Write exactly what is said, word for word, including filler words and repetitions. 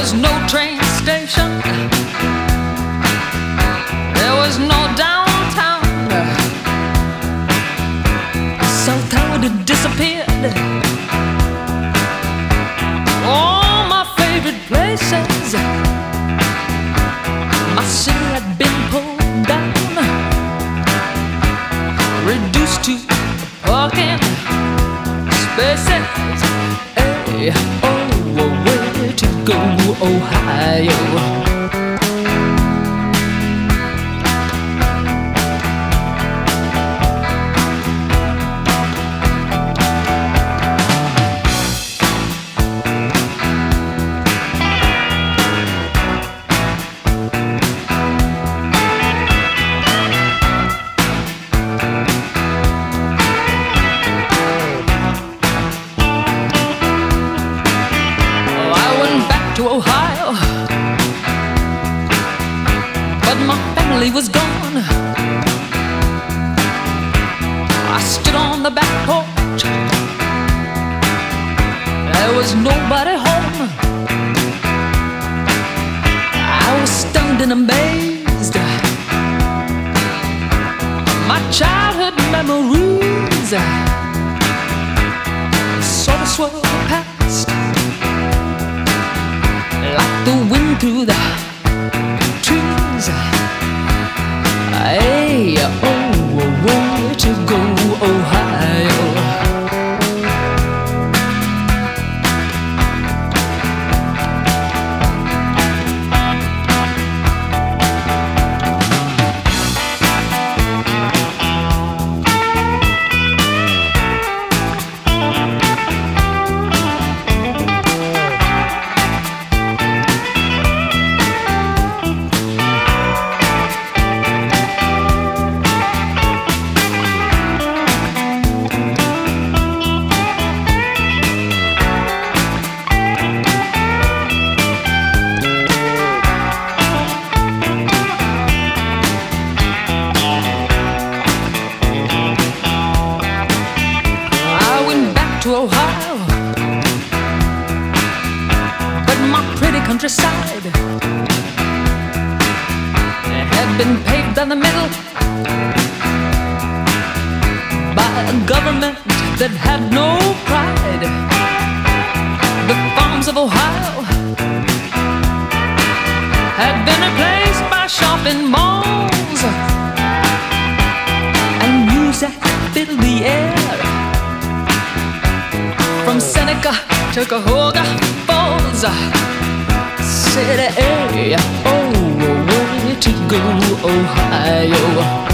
was no train station, there was no downtown. South Tower had disappeared. All my favorite places, my city had been pulled down, reduced to parking spaces. Hey, oh, where to go, Ohio? To Ohio, but my family was gone. I stood on the back porch, there was nobody home. I was stunned and amazed. My childhood memories sort of swirled past like the wind through the trees. Hey, oh, where to go, Ohio? To Ohio, but my pretty countryside had been paved down the middle by a government that had no pride. The farms of Ohio had been replaced by shopping malls, and music filled the air. From Seneca to Cuyahoga Falls, city, hey, oh, where to go, Ohio?